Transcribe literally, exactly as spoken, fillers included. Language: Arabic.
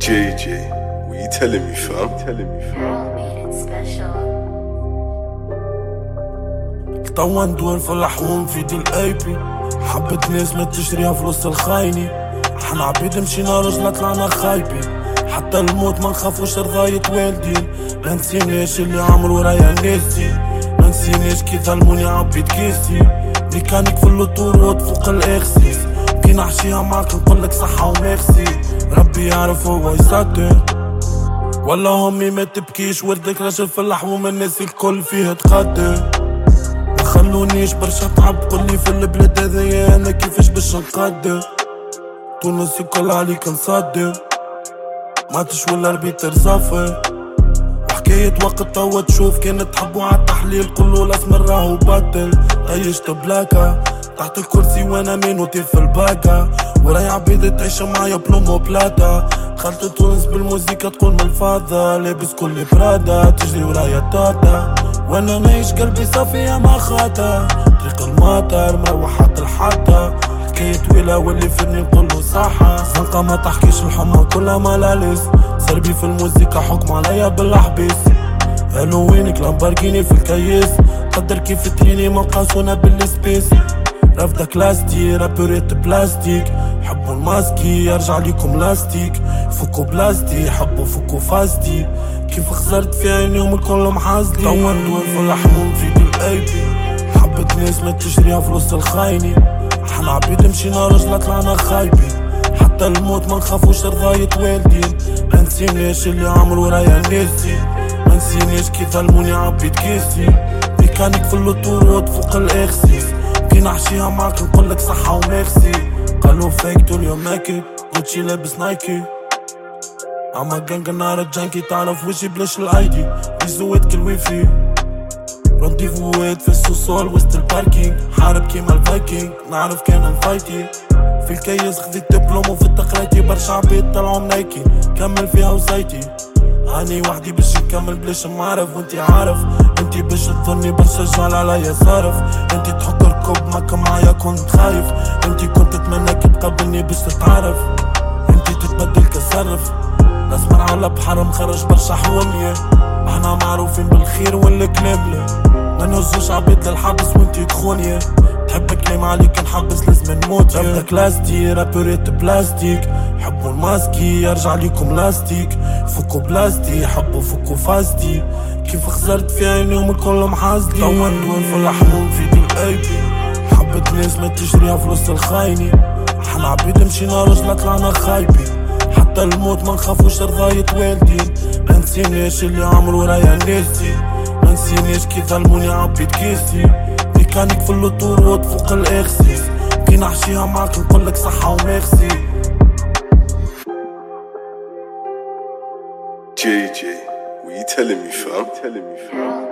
J J, what you telling me, fam? Telling me, fam. طوا ندور في اللحوم في دي الاي بي. حبة ناس ما تشريها فلوس الخايني. احنا عبيد مشينا رجلة طلعنا خايبين. حتى الموت ما نخافوش رضاية والدين. ما نسيناش اللي عملوا رايا ناسي. ما نسيناش كي ظلموني عبيد كيسي. ميكانيك في اللوتورود فوق الاكسيس. كي نحشيها معاك نقولك صحة وميرسي. ربي يعرف هو يصدق. ولا همي ما تبكيش وردك رجل في اللحوم الناس الكل فيه تقدر. خلونيش برشا تعب قولي في البلاد هذايا انا كيفاش باش نقدر. تونسي كل عليك نصدر. ماتش ولا ربيتر صافر. وحكاية وقت توا تشوف كانت تحبوا عالتحليل قولوا الاسمر راهو باطل. طيشت بلاكا تحت الكرسي وانا مينوتي في الباكا. وراي عبيد تعيش معايا بلومو بلاتا. دخلت تونس بالموزيكا تقول من الفاضة. لابس كل برادا تجري ورايا تاتا. وانا نعيش قلبي صافي يا ما خاطا. طريق المطر مروح حط الحطة. حكاية طويلة واللي فيني نقولو صحة. زنقة ما تحكيش الحمى كلها ملالس. سربي في الموزيكا حكم عليا بالحبيس. هالوينك لامبرجيني في الكيس. قدر كيف تريني موقاسونا بالسبيس. رفضة كلاستي رابوريت بلاستيك. حبوا الماسكي يرجع ليكم لاستيك. فوكو بلاستي حبوا فوكو فاستي. كيف خسرت في عينيهم الكل محاسدي. توا ندور في اللحوم في دي الاي بي. حبة ناس ما تشريها فلوس الخايني. احنا عبيد مشينا رجلة طلعنا خايبين. حتى الموت ما نخافوش رضاية والدين. ما نسيناش اللي عملوا رايا ناسي. ما نسيناش كي ظلموني عبيد كيسي. ميكانيك في اللوتورود فوق الاكسيس. كي نحشيها معاك نقولك صحة وميرسي. قالوا فيك طول يوم ناكد غوتشي لابس نايكي. عما جنجا نار الجانكي تعرف وشي بلاش الايدي. بيزوات كل ويفي رونديفوات في السوسول وسط الباركينج. حارب كيما الفايكينج نعرف كان نفايتي. في الكيس خذيت دبلوم وفي التقريتي. برشا عبيد طلعوا منايكي كمل فيها وسايتي. هاني وحدي باش نكمل بلاش معرف. وانتي عارف انتي باش تظني برشا جال عليا صارف. انتي تحك الكوب ماكا معايا كنت خايف. انتي كنت تتمنى كي تقابلني باش تتعرف. انتي تتبدل كصرف. نسمر على بحر مخرج برشا حومية. احنا معروفين بالخير والكلام لا. ما نوزوش عبيد للحبس وانتي تخونية. تحب كلام عليك نحبس لازم نموت. ربطة كلاستي رابوريت بلاستيك. حبوا الماسكي يرجع ليكم لاستيك. فوكو بلاستي حبوا فوكو فاستي. كيف خسرت في عينيهم الكل محاسدي. توا ندور في اللحوم في دي الاي بي. حبة ناس ما تشريها فلوس الخايني. احنا عبيد مشينا رجلة طلعنا خايبين. حتى الموت ما نخافوش رضاية والدين. ما نسيناش اللي عملوا رايا ناسي. ما نسيناش كي ظلموني عبيد كيسي. ميكانيك في اللوتورود فوق الاكسيس. كي نحشيها معاك نقولك صحة وميرسي. J J, what you telling me, fam? Telling me, fam.